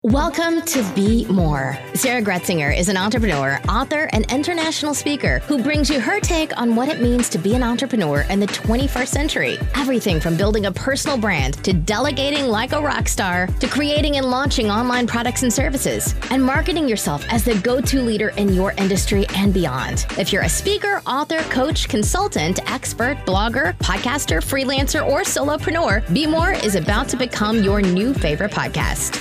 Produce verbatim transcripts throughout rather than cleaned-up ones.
Welcome to Be More. Sarah Gretzinger is an entrepreneur, author, and international speaker who brings you her take on what it means to be an entrepreneur in the twenty-first century. Everything from building a personal brand to delegating like a rock star to creating and launching online products and services and marketing yourself as the go-to leader in your industry and beyond. If you're a speaker, author, coach, consultant, expert, blogger, podcaster, freelancer, or solopreneur, Be More is about to become your new favorite podcast.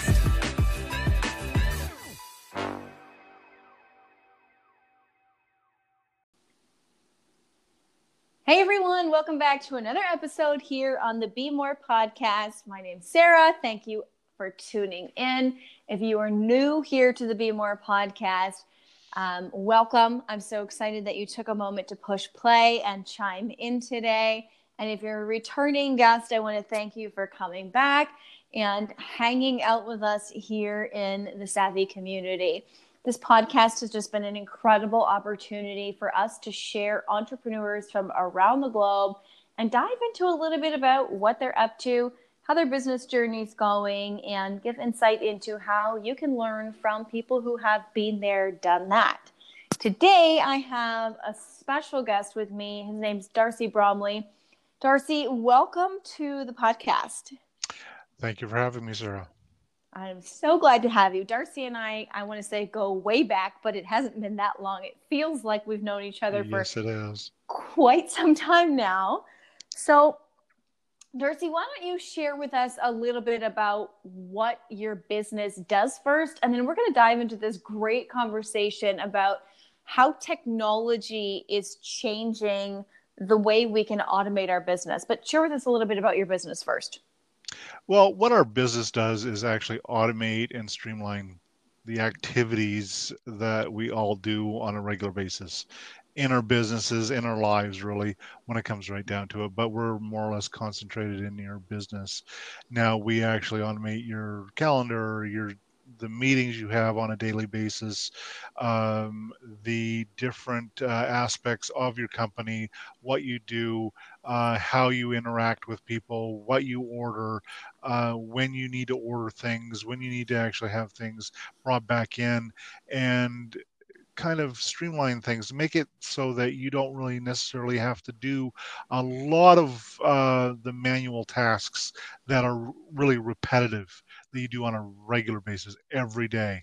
Hey everyone, welcome back to another episode here on the Be More podcast. My name's Sarah. Thank you for tuning in. If you are new here to the Be More podcast, um, welcome. I'm so excited that you took a moment to push play and chime in today. And if you're a returning guest, I want to thank you for coming back and hanging out with us here in the Savvy community. This podcast has just been an incredible opportunity for us to share entrepreneurs from around the globe and dive into a little bit about what they're up to, how their business journey is going, and give insight into how you can learn from people who have been there, done that. Today, I have a special guest with me. His name's Darcy Bromley. Darcy, welcome to the podcast. Thank you for having me, Sarah. I'm so glad to have you. Darcy and I, I want to say go way back, but it hasn't been that long. It feels like we've known each other yes, for it is. quite some time now. So, Darcy, why don't you share with us a little bit about what your business does first? And then we're going to dive into this great conversation about how technology is changing the way we can automate our business. But share with us a little bit about your business first. Well, what our business does is actually automate and streamline the activities that we all do on a regular basis in our businesses, in our lives, really, when it comes right down to it. But we're more or less concentrated in your business. Now, we actually automate your calendar, your the meetings you have on a daily basis, um, the different uh, aspects of your company, what you do, uh, how you interact with people, what you order, uh, when you need to order things, when you need to actually have things brought back in, and kind of streamline things, make it so that you don't really necessarily have to do a lot of uh, the manual tasks that are really repetitive that you do on a regular basis every day.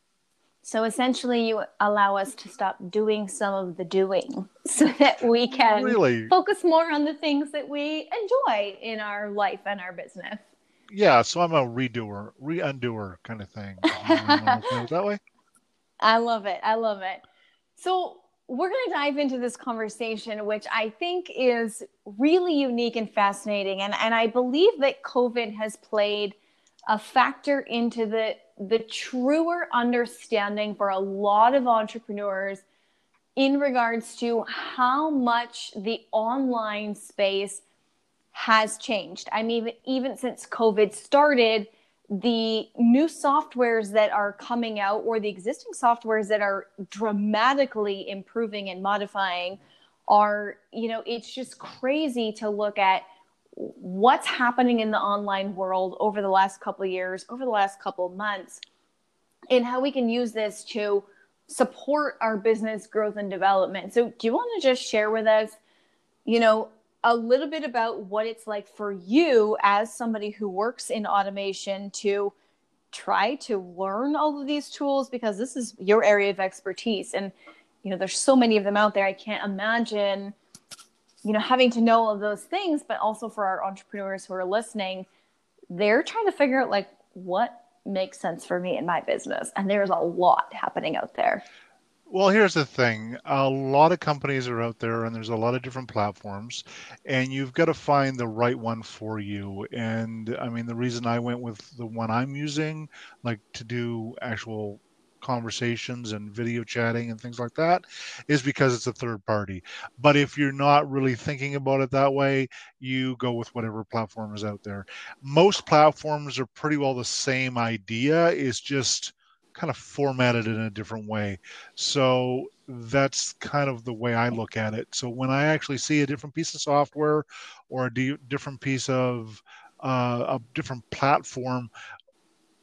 So essentially you allow us to stop doing some of the doing so that we can really focus more on the things that we enjoy in our life and our business. Yeah, so I'm a redoer, re-undoer kind of thing. That way? I love it. I love it. So we're going to dive into this conversation, which I think is really unique and fascinating. And, and I believe that COVID has played a factor into the, the truer understanding for a lot of entrepreneurs in regards to how much the online space has changed. I mean, even since COVID started, the new softwares that are coming out or the existing softwares that are dramatically improving and modifying are, you know, it's just crazy to look at what's happening in the online world over the last couple of years, over the last couple of months, and how we can use this to support our business growth and development. So do you want to just share with us, you know, a little bit about what it's like for you as somebody who works in automation to try to learn all of these tools, because this is your area of expertise. And, you know, there's so many of them out there. I can't imagine, you know, having to know all of those things, but also for our entrepreneurs who are listening, they're trying to figure out like what makes sense for me in my business. And there's a lot happening out there. Well, here's the thing. A lot of companies are out there and there's a lot of different platforms, and you've got to find the right one for you. And I mean, the reason I went with the one I'm using, like to do actual conversations and video chatting and things like that, is because it's a third party. But if you're not really thinking about it that way, you go with whatever platform is out there. Most platforms are pretty well the same idea. It's just kind of formatted in a different way. So that's kind of the way I look at it. So when I actually see a different piece of software or a di- different piece of uh, a different platform,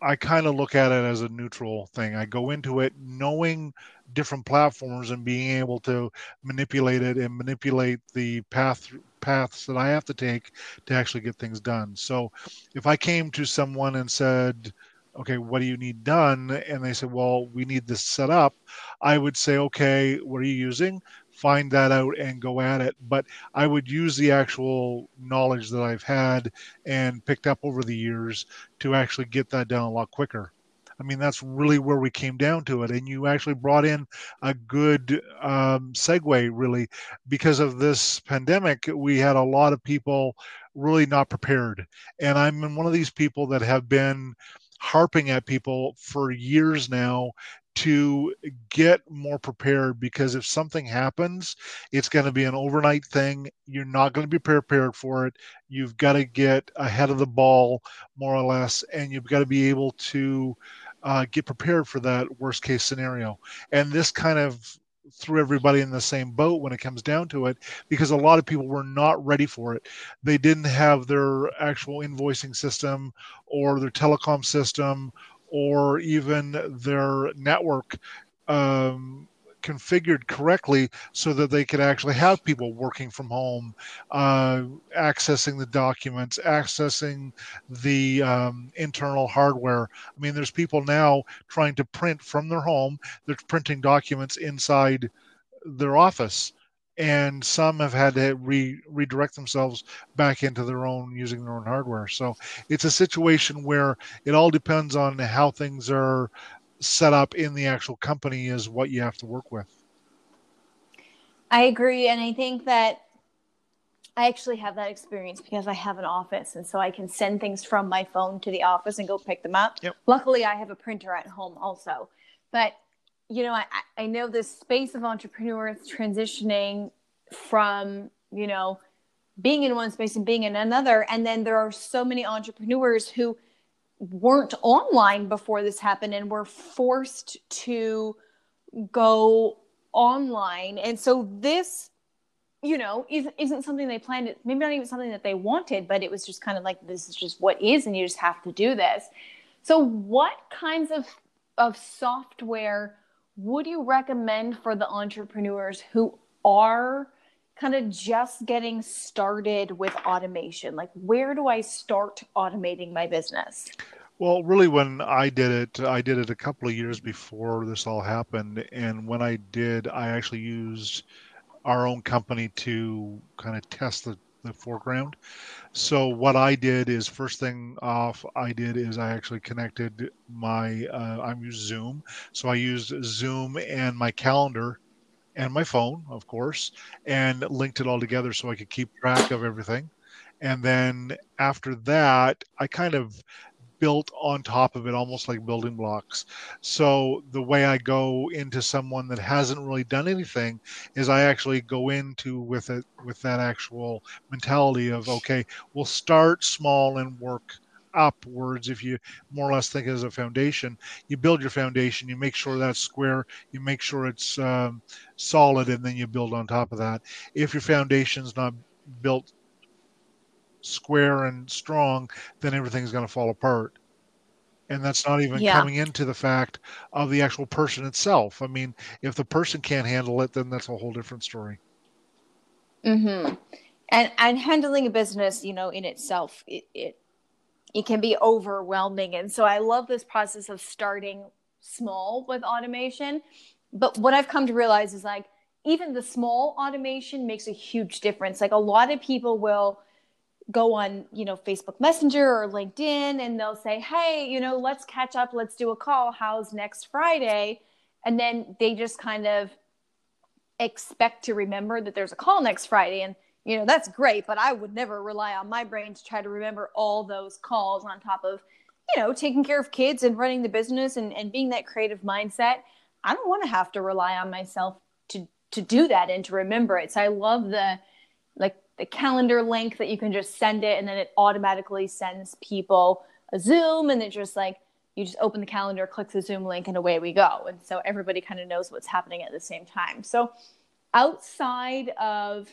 I kind of look at it as a neutral thing. I go into it knowing different platforms and being able to manipulate it and manipulate the path paths that I have to take to actually get things done. So if I came to someone and said, okay, what do you need done? And they said, well, we need this set up. I would say, okay, what are you using? Find that out and go at it. But I would use the actual knowledge that I've had and picked up over the years to actually get that done a lot quicker. I mean, that's really where we came down to it. And you actually brought in a good um, segue, really, because of this pandemic. We had a lot of people really not prepared. And I'm one of these people that have been harping at people for years now to get more prepared, because if something happens, it's going to be an overnight thing. You're not going to be prepared for it. You've got to get ahead of the ball, more or less, and you've got to be able to uh, get prepared for that worst case scenario. And this kind of threw everybody in the same boat when it comes down to it, because a lot of people were not ready for it. They didn't have their actual invoicing system or their telecom system or even their network um, configured correctly so that they could actually have people working from home, uh, accessing the documents, accessing the um, internal hardware. I mean, there's people now trying to print from their home. They're printing documents inside their office. And some have had to re- redirect themselves back into their own using their own hardware. So it's a situation where it all depends on how things are set up in the actual company is what you have to work with. I agree. And I think that I actually have that experience because I have an office. And so I can send things from my phone to the office and go pick them up. Yep. Luckily, I have a printer at home also. But you know, I, I know this space of entrepreneurs transitioning from, you know, being in one space and being in another. And then there are so many entrepreneurs who weren't online before this happened and were forced to go online. And so this, you know, isn't, isn't something they planned, maybe not even something that they wanted, but it was just kind of like, this is just what is, and you just have to do this. So what kinds of, of software would you recommend for the entrepreneurs who are kind of just getting started with automation? Like, where do I start automating my business? Well, really, when I did it, I did it a couple of years before this all happened. And when I did, I actually used our own company to kind of test the, the foreground. So what I did is, first thing off I did is I actually connected my, uh, I use Zoom. So I used Zoom and my calendar and my phone, of course, and linked it all together so I could keep track of everything. And then after that, I kind of built on top of it, almost like building blocks. So the way I go into someone that hasn't really done anything is I actually go into with it with that actual mentality of, okay, we'll start small and work upwards. If you more or less think as a foundation, you build your foundation, you make sure that's square, you make sure it's um, solid, and then you build on top of that. If your foundation's not built square and strong, then everything's going to fall apart. And that's not even Yeah. coming into the fact of the actual person itself. I mean, if the person can't handle it, then that's a whole different story. Mm-hmm. And and handling a business, you know, in itself, it, it it can be overwhelming. And so I love this process of starting small with automation. But what I've come to realize is, like, even the small automation makes a huge difference. Like, a lot of people will go on, you know, Facebook Messenger or LinkedIn, and they'll say, hey, you know, let's catch up. Let's do a call. How's next Friday? And then they just kind of expect to remember that there's a call next Friday. And, you know, that's great, but I would never rely on my brain to try to remember all those calls on top of, you know, taking care of kids and running the business and, and being that creative mindset. I don't want to have to rely on myself to, to do that and to remember it. So I love the, like, the calendar link that you can just send it and then it automatically sends people a Zoom, and it's just like, you just open the calendar, click the Zoom link, and away we go. And so everybody kind of knows what's happening at the same time. So outside of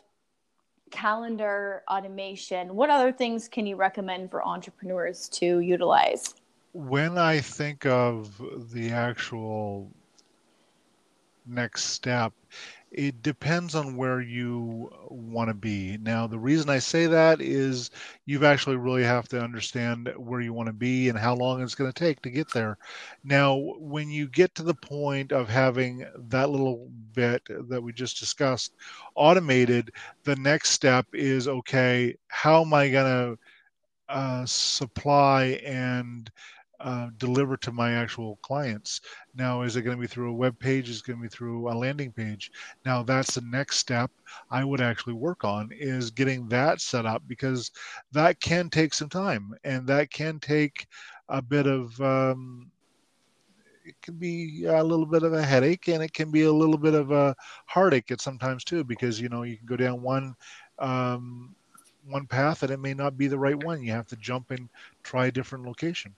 calendar automation, what other things can you recommend for entrepreneurs to utilize? When I think of the actual next step, it depends on where you want to be. Now, the reason I say that is you've actually really have to understand where you want to be and how long it's going to take to get there. Now, when you get to the point of having that little bit that we just discussed automated, the next step is, okay, how am I going to uh, supply and uh, deliver to my actual clients? Now, is it going to be through a web page? Is it going to be through a landing page? Now, that's the next step I would actually work on, is getting that set up, because that can take some time and that can take a bit of um, it can be a little bit of a headache, and it can be a little bit of a heartache at sometimes too, because you know you can go down one um, one path and it may not be the right one. You have to jump and try a different location.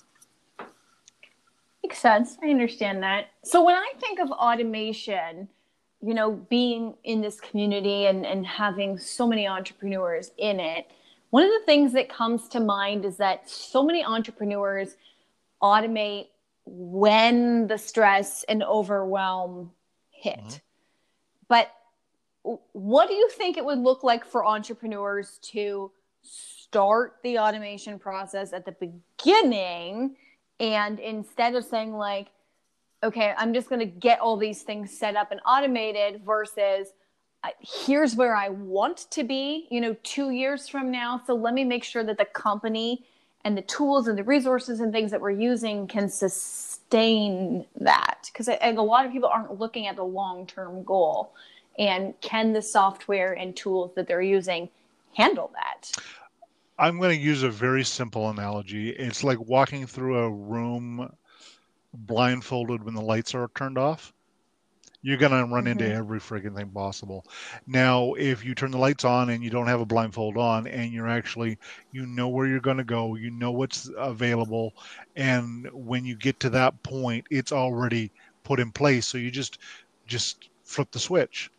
Makes sense. I understand that. So when I think of automation, you know, being in this community and, and having so many entrepreneurs in it, one of the things that comes to mind is that so many entrepreneurs automate when the stress and overwhelm hit. Mm-hmm. But what do you think it would look like for entrepreneurs to start the automation process at the beginning, and instead of saying like, okay, I'm just going to get all these things set up and automated, versus uh, here's where I want to be, you know, two years from now. So let me make sure that the company and the tools and the resources and things that we're using can sustain that. Because a lot of people aren't looking at the long-term goal. And can the software and tools that they're using handle that? I'm going to use a very simple analogy. It's like walking through a room blindfolded when the lights are turned off. You're going to run mm-hmm. into every freaking thing possible. Now, if you turn the lights on and you don't have a blindfold on, and you're actually, you know where you're going to go, you know what's available, and when you get to that point, it's already put in place. So you just, just flip the switch.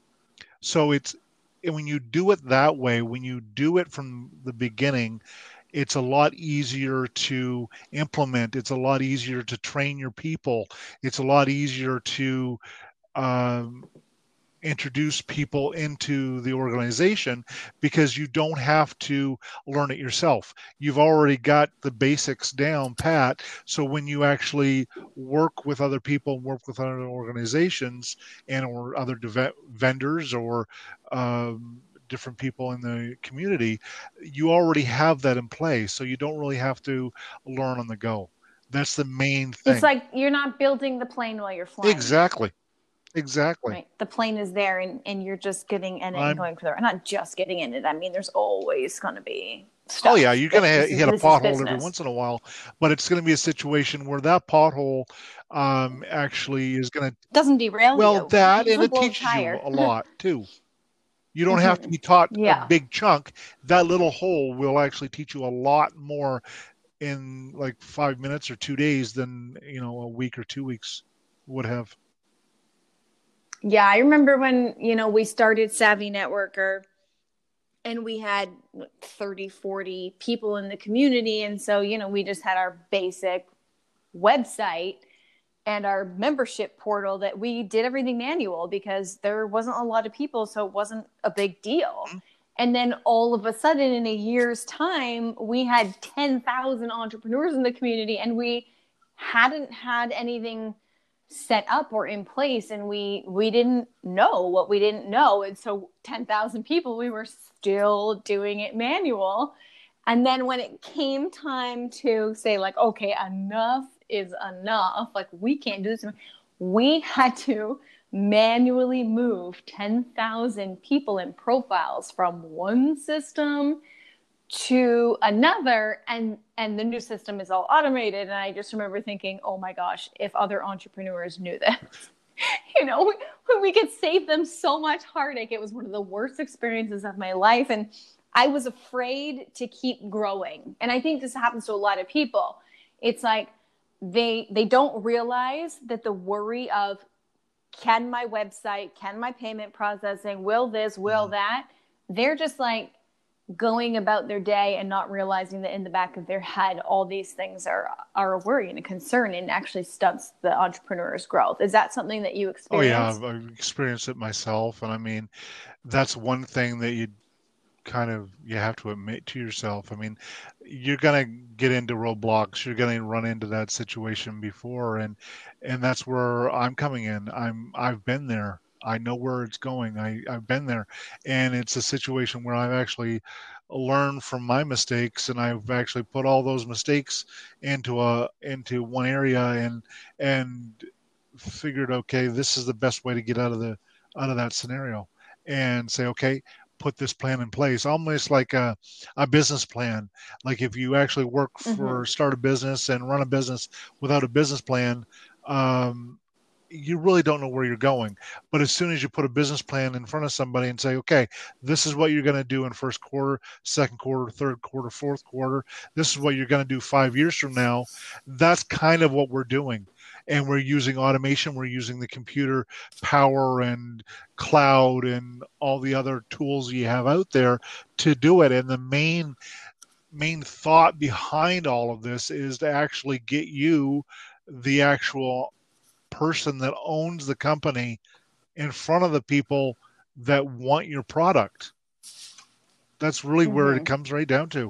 So it's, when you do it that way, when you do it from the beginning, it's a lot easier to implement. It's a lot easier to train your people. It's a lot easier to um, introduce people into the organization, because you don't have to learn it yourself. You've already got the basics down pat. So when you actually work with other people, work with other organizations and or other de- vendors or um, different people in the community, you already have that in place. So you don't really have to learn on the go. That's the main thing. It's like you're not building the plane while you're flying. Exactly. Exactly. Right. The plane is there, and, and you're just getting in it I'm, and going for it. Not just getting in it. I mean, there's always going to be stuff. Oh, yeah. You're going to hit a pothole every once in a while, but it's going to be a situation where that pothole um, actually is going to... Doesn't derail well, you. Well, that, and it teaches you a lot, too. You don't mm-hmm. have to be taught yeah. a big chunk. That little hole will actually teach you a lot more in like five minutes or two days than, you know, a week or two weeks would have. Yeah, I remember when, you know, we started Savvy Networker and we had thirty, forty people in the community. And so, you know, we just had our basic website and our membership portal that we did everything manual because there wasn't a lot of people. So it wasn't a big deal. Mm-hmm. And then all of a sudden in a year's time, we had ten thousand entrepreneurs in the community and we hadn't had anything set up or in place, and we we didn't know what we didn't know, and so ten thousand people, we were still doing it manual. And then when it came time to say like, okay, enough is enough, like we can't do this, we had to manually move ten thousand people and profiles from one system to another, and and the new system is all automated. And I just remember thinking, oh my gosh, if other entrepreneurs knew this, you know, we, we could save them so much heartache. It was one of the worst experiences of my life, and I was afraid to keep growing. And I think this happens to a lot of people. It's like they they don't realize that the worry of, can my website, can my payment processing, will this, will that, they're just like, going about their day and not realizing that in the back of their head, all these things are, are a worry and a concern, and actually stunts the entrepreneur's growth. Is that something that you Oh yeah, experience? I've, I've experienced it myself, and I mean, that's one thing that you kind of you have to admit to yourself. I mean, you're gonna get into roadblocks. You're gonna run into that situation before, and and that's where I'm coming in. I'm I've been there. I know where it's going. I I've been there, and it's a situation where I've actually learned from my mistakes, and I've actually put all those mistakes into a into one area, and and figured, okay, this is the best way to get out of the out of that scenario, and say, okay, put this plan in place, almost like a, a business plan. Like if you actually work Mm-hmm. for start a business and run a business without a business plan, um, you really don't know where you're going. But as soon as you put a business plan in front of somebody and say, okay, this is what you're going to do in first quarter, second quarter, third quarter, fourth quarter, this is what you're going to do five years from now, that's kind of what we're doing. And we're using automation, we're using the computer power and cloud and all the other tools you have out there to do it. And the main main thought behind all of this is to actually get you, the actual person that owns the company, in front of the people that want your product. That's really where it Mm-hmm. comes right down to.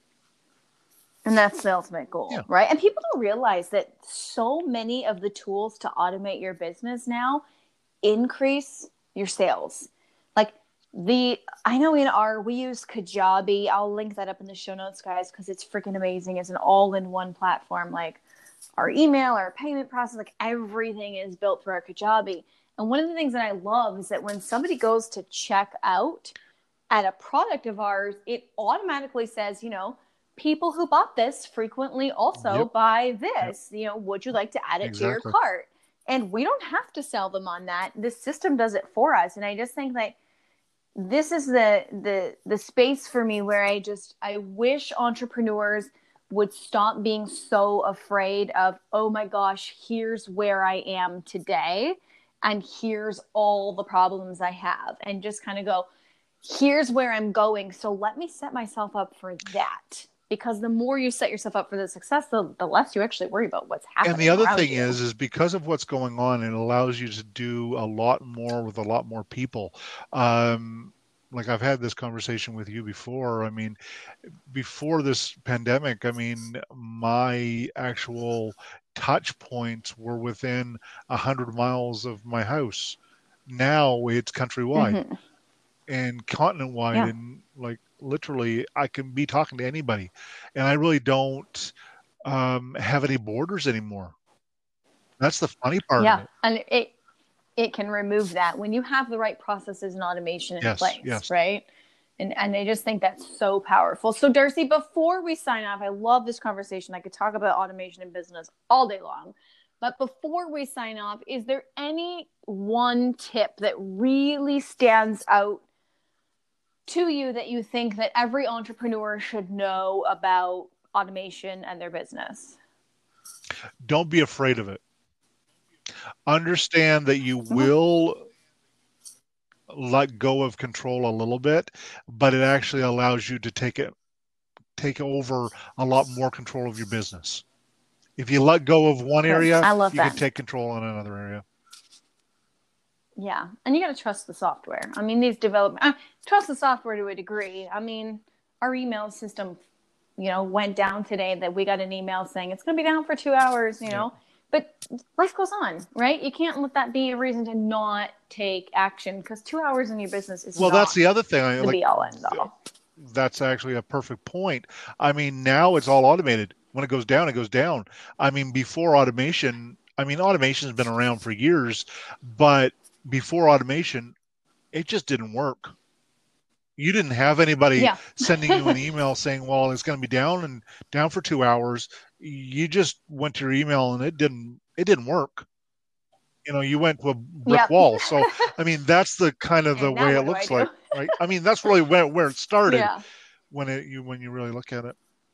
And that's the ultimate goal, Yeah. right? And people don't realize that so many of the tools to automate your business now increase your sales. Like the, I know in our, we use Kajabi. I'll link that up in the show notes, guys, because it's freaking amazing. It's an all-in-one platform. Like our email, our payment process, like everything is built through our Kajabi. And one of the things that I love is that when somebody goes to check out at a product of ours, it automatically says, you know, people who bought this frequently also Yep. buy this. Yep. You know, would you like to add it Exactly. to your cart? And we don't have to sell them on that. This system does it for us. And I just think like this is the the the space for me where I just I wish entrepreneurs would stop being so afraid of, oh my gosh, here's where I am today, and here's all the problems I have, and just kind of go, here's where I'm going. So let me set myself up for that. Because the more you set yourself up for the success, the, the less you actually worry about what's happening. And the other around thing you. is, is because of what's going on, it allows you to do a lot more with a lot more people. Um, like I've had this conversation with you before. I mean, before this pandemic, I mean, my actual touch points were within a hundred miles of my house. Now it's countrywide Mm-hmm. and continent wide, Yeah. and like literally, I can be talking to anybody, and I really don't um, have any borders anymore. That's the funny part of Yeah. it. And it it can remove that when you have the right processes and automation in Yes, place, yes. right? And and I just think that's so powerful. So Darcy, before we sign off, I love this conversation. I could talk about automation in business all day long. But before we sign off, is there any one tip that really stands out to you that you think that every entrepreneur should know about automation and their business? Don't be afraid of it. Understand that you Okay. will let go of control a little bit, but it actually allows you to take it take over a lot more control of your business. If you let go of one Good. area, I love you can that. take control on another area. Yeah. And you got to trust the software. I mean, these development, uh, trust the software to a degree. I mean, our email system, you know, went down today that we got an email saying it's going to be down for two hours, you know, but life goes on, right? You can't let that be a reason to not take action, because two hours in your business is Well, not that's the other thing. I the like be all end all. that's actually a perfect point. I mean, now it's all automated. When it goes down, it goes down. I mean, before automation, I mean, automation has been around for years, but before automation, it just didn't work. You didn't have anybody Yeah. sending you an email saying, well, it's going to be down and down for two hours. You just went to your email and it didn't, it didn't work. You know, you went to a brick Yep. wall. So, I mean, that's the kind of the And now way it what do I looks do? like, right? I mean, that's really where, where it started Yeah. when it, you, when you really look at it.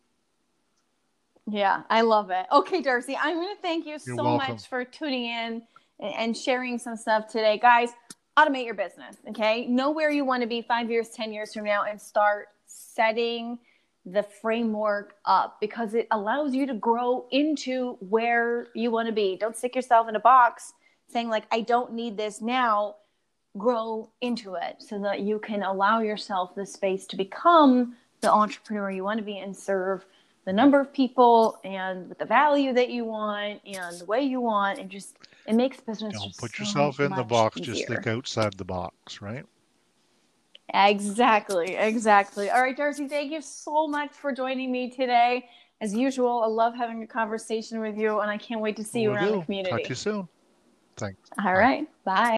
Yeah, I love it. Okay, Darcy, I'm going to thank you You're so welcome. much for tuning in and sharing some stuff today. Guys, automate your business, okay? Know where you want to be five years, ten years from now, and start setting the framework up, because it allows you to grow into where you want to be. Don't stick yourself in a box saying like, I don't need this now. Grow into it so that you can allow yourself the space to become the entrepreneur you want to be and serve the number of people and with the value that you want and the way you want, and just it makes business Don't just put so yourself in the box, easier. just think outside the box, right? Exactly, exactly. All right, Darcy, thank you so much for joining me today. As usual, I love having a conversation with you, and I can't wait to see you Will around do. the community. Talk to you soon. Thanks. All Bye. right, bye.